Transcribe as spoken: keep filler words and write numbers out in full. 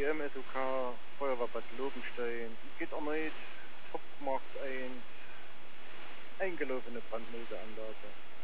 M, S O K, Feuerwehr Lobenstein, geht erneut, Topfmarkt ein, eingelaufene Brandmeldeanlage.